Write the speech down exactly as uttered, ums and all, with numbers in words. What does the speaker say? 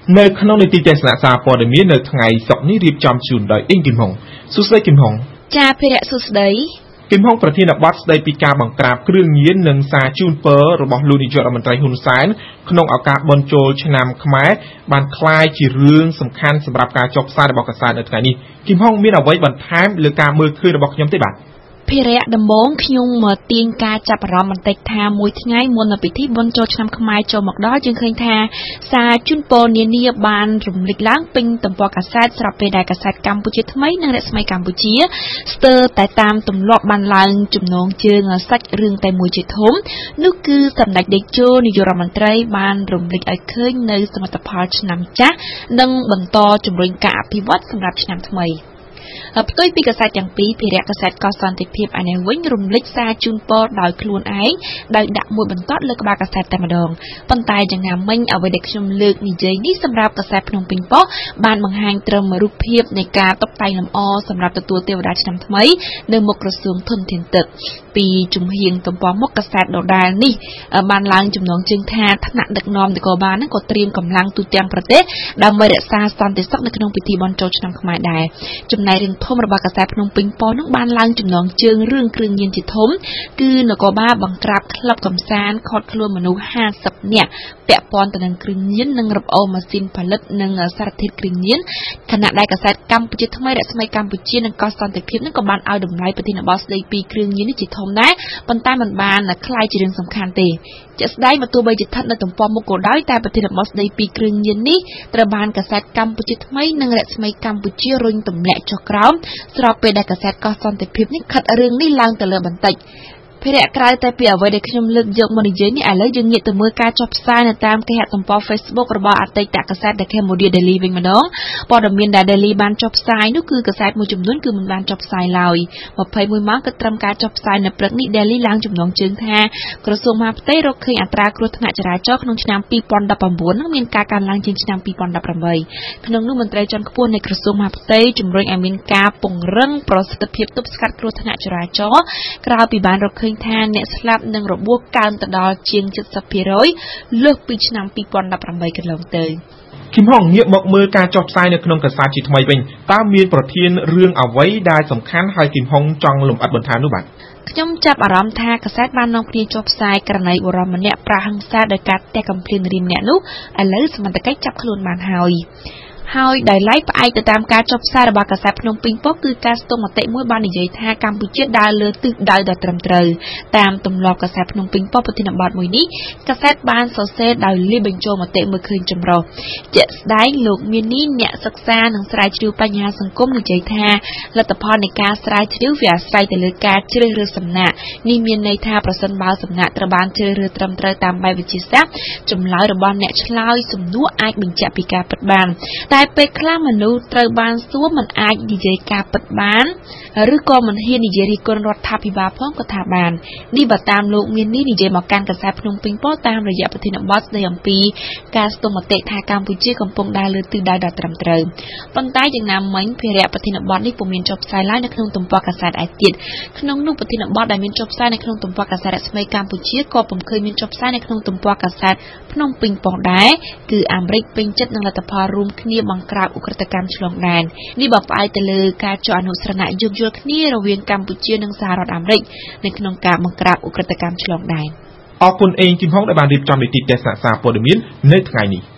នៅក្នុងនីតិទេសនាសារព័ត៌មាននៅថ្ងៃសុក្រនេះរៀបចំជូនដោយអ៊ីងគឹមហុងសួស្តីគឹមហុងចាភិរៈសួស្តីគឹមហុងប្រធានបទស្ដីពីការបង្ក្រាបគ្រឿងញៀននិងសារជូនពររបស់លោកនាយករដ្ឋមន្ត្រីហ៊ុនសែនក្នុងឱកាសបុណ្យចូលឆ្នាំខ្មែរបានក្លាយជារឿងសំខាន់សម្រាប់ការចុះផ្សាយរបស់កាសែតនៅថ្ងៃនេះគឹមហុងមានអ្វីបន្ថែមលើការមើលឃើញរបស់ខ្ញុំទេបាទភិរៈដំបងខ្ញុំមកទាញការចាប់អារម្មណ៍បន្តិចថាមួយថ្ងៃមុននៅពិធីបុណ្យចូលឆ្នាំខ្មែរចូលមកដល់យើងឃើញថាសារជូនពរនានាបានរំលេចឡើងពេញទំព័រកាសែតស្រាប់ពេលដែលកាសែតកម្ពុជាថ្មីនិងរស្មីកម្ពុជាស្ទើរតែតាមទម្លាប់បានឡើងចំណងជើងសាច់រឿងតែមួយជាធំនោះគឺសម្ដេចតេជោនាយករដ្ឋមន្ត្រីបានរំលេចឲ្យឃើញនៅសមិទ្ធផលឆ្នាំចាស់និងបន្តជំរុញការអភិវឌ្ឍសម្រាប់ឆ្នាំថ្មីផ្ទុយពីកាសែតទាំងពីរភិរៈកាសែតកសន្តិភាពឯនេះវិញរំលេចសារជូនពរដោយខ្លួនឯងដោយដាក់មួយបន្តលើក្បាលកាសែតតែម្ដងប៉ុន្តែយ៉ាងណាមិញអ្វីដែលខ្ញុំលើកនិយាយនេះសម្រាប់កាសែតភ្នំពេញប៉ុស្តិ៍បានបង្ហាញត្រឹមរូបភាពនៃការតុបតែងលម្អសម្រាប់ទទួលទេវតាឆ្នាំថ្មីនៅមុខក្រសួងធនធានទឹកពីជំហៀងទំព័រមុខកាសែតដដែលនេះបានឡើងចំណងជើងថាថ្នាក់ដឹកនាំនគរបាលនឹងក៏ត្រៀមកម្លាំងទូទាំងប្រទេសដើម្បីរក្សាសន្តិសុខនៅក្នុងពិធីបុណ្យចូលឆ្នាំខ្មែរដែរចំណែករឿងធំរបស់កាសែតភ្នំពេញប៉ុស្តិ៍នឹងបានឡើងចំណងជើងរឿងគ្រឿងញៀនជាធំគឺនគរបាលបង្ក្រាបក្លឹបកំសាន្តឃាត់ខ្លួនមនុស្សห้าสิบនាក់ពាក់ព័ន្ធទៅនឹងគ្រឿងញៀននិងរឹបអូសម៉ាស៊ីនផលិតនិងសារធាតុគ្រឿងញៀនខណៈដែលកាសែតកម្ពុជាថ្មីរស្មីកម្ពុជានិងកោះសន្តិភាពនឹងក៏បានឲ្យតម្លៃប្រធានបទស្ដីពីគ្រឿងញៀននេះជាធំដែរប៉ុន្តែมันបានខ្លាយជារឿងសំខាន់ទេជាក់ស្ដែងមកទោះបីជាស្ថិតនៅទំព័រមុខក៏ដោយតែប្រធានបទស្ដីពីគ្រឿងញៀននេះត្រូវបានកាសែតកម្ពុជាថ្មីនិងរស្មីកម្ពុជារុញទម្លាក់ចុះក្រោមស្របពេលដែលកាសែតកោះសន្តិភាពនេះខិតរឿងនេះឡើងទៅលើបន្តិចភិរៈក្រៅតែពីអ្វីដែលខ្ញុំលើកយកមកនិយាយនេះឥឡូវយើងងាកទៅមើលការចុះផ្សាយនៅតាមគេហទំព័រ Facebook របស់អតីតកាសែត The Cambodia Daily វិញម្ដងព័ត៌មានដែល Daily បានចុះផ្សាយនោះគឺកាសែតមួយចំនួនគឺមិនបានចុះផ្សាយឡើយยี่สิบเอ็ดម៉ោងគឺត្រឹមការចុះផ្សាយនៅព្រឹកនេះ Daily ឡើងចំណងជើងថាក្រសួងមហាផ្ទៃរកឃើញអត្រាគ្រោះថ្នាក់ចរាចរណ៍ក្នុងឆ្នាំยี่สิบสิบเก้าនឹងមានការកើនឡើងជាងឆ្នាំยี่สิบสิบแปดក្នុងនោះមន្ត្រីជាន់ខ្ពស់នៃក្រសួងមហាផ្ទៃជំរុញឲ្យមានការពង្រឹងប្រសិទ្ធភាពទប់ស្កាត់គ្រោះថ្នាក់ចរាចរណ៍ក្រៅពីបានរកឃើញថាអ្នកស្លាប់និងរបួសកើនទៅដល់ជាង เจ็ดสิบเปอร์เซ็นต์ លើសពីឆ្នាំยี่สิบสิบแปดកន្លងទៅគឹមហុងងាកមកមើលការចុះផ្សាយនៅក្នុងកាសែតជាថ្មីវិញតើមានប្រធានរឿងអ្វីដែលសំខាន់ហើយគឹមហុងចង់លម្អិតបន្ថែមនោះបាទខ្ញុំចាប់អារម្មណ៍ថាកាសែតបាននាំគ្នាចុះផ្សាយករណីបុរសម្នាក់ប្រាហឹង្សាដោយការទះកំភ្លានរៀមម្នាក់នោះឥឡូវសមត្ថកិច្ចចាប់ខ្លួនបានហើយហើយដោយឡែកផ្អែកទៅតាមការចុះផ្សាយរបស់កាសែតភ្នំពេញប៉ុស្តិ៍គឺការស្ទង់មតិមួយបាននិយាយថាកម្ពុជាដើរលើទិសដៅដ៏ត្រឹមត្រូវតាមទម្លាប់កាសែតភ្នំពេញប៉ុស្តិ៍ប្រធានបទមួយនេះកាសែតបានសរសេរដោយលាយបញ្ចូលមតិមួយឃើញចម្រុះជាក់ស្ដែងលោកមាននេះអ្នកសិក្សានិងស្រាវជ្រាវបញ្ហាសង្គមនិយាយថាលទ្ធផលនៃការស្រាវជ្រាវវាអាស្រ័យទៅលើការជ្រើសរើសសំណាក់នេះមានន័យថាប្រសិនបើសំណាក់ត្រូវបានជ្រើសរើសត្រឹមត្រូវតាមបែបវិទ្យាសាស្ត្រចម្លើយរបស់អ្នកឆ្លើយសំណួរអាចបញ្ជាក់ពីការពិតបានតែពេលខ្លះមនុស្សត្រូវបានសួរមិនអាចនិយាយការពិតបានឬក៏មិនហ៊ាននិយាយរិះគន់រដ្ឋាភិបាលផងក៏ថាបាននេះបើតាមលោកមាននេះនិយាយមកកាន់កាសែតភ្នំពេញប៉ុស្តិ៍តាមរយៈប្រធានបទស្ដីអំពីការស្ទង់មតិថាកម្ពុជាកំពុងដើរលើទិសដៅដ៏ត្រឹមត្រូវប៉ុន្តែយ៉ាងណាមិញភារៈប្រធានបទនេះពុំមានចុះផ្សាយឡើយនៅក្នុងទំព័រកាសែតឯទៀតក្នុងនោះប្រធានបទដែលមានចុះផ្សាយនៅក្នុងទំព័រកាសែតរស្មីកម្ពុជាក៏ពុំឃើញមានចុះផ្សាយនៅក្នុងទំព័រកាសែតភ្នំពេញប៉ុស្តិ៍ដែរគឺអាមេរិកពេញចិត្តនឹងលទ្ធផលរួមគ្នាបង្ក្រាបឧក្រិដ្ឋកម្មឆ្លងដែននេះបើផ្អែកទៅលើការចុះអនុស្សរណៈយោគយល់គ្នារវាងកម្ពុជានិងសហរដ្ឋអាមេរិកនៅក្នុងការបង្ក្រាបឧក្រិដ្ឋកម្មឆ្លងដែនអរគុណអេងគឹមហុងដែលបានរៀបចំនីតិទេសនាសារព័ត៌មាននៅថ្ងៃនេះ